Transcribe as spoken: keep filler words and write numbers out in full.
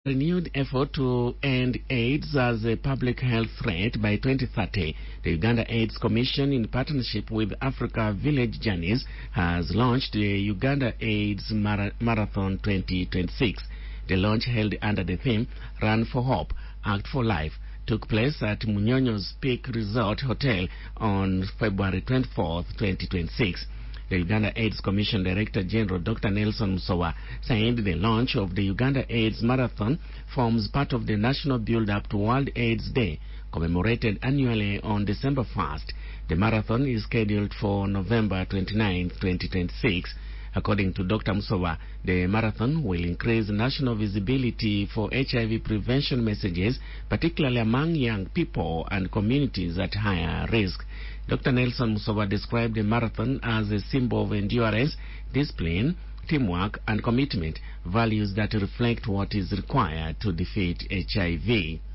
Renewed effort to end AIDS as a public health threat by twenty thirty. The Uganda AIDS Commission, in partnership with Africa Village Journeys, has launched the Uganda AIDS Mara Marathon twenty twenty-six. The launch, held under the theme Run for Hope, Act for Life, took place at Munyonyo's Peak Resort Hotel on February twenty-fourth, twenty twenty-six. The Uganda AIDS Commission Director General Doctor Nelson Musowa said the launch of the Uganda AIDS Marathon forms part of the national build-up to World AIDS Day, commemorated annually on December first. The marathon is scheduled for November twenty-ninth, twenty twenty-six. According to Doctor Musowa, the marathon will increase national visibility for H I V prevention messages, particularly among young people and communities at higher risk. Doctor Nelson Musowa described the marathon as a symbol of endurance, discipline, teamwork, and commitment, values that reflect what is required to defeat H I V.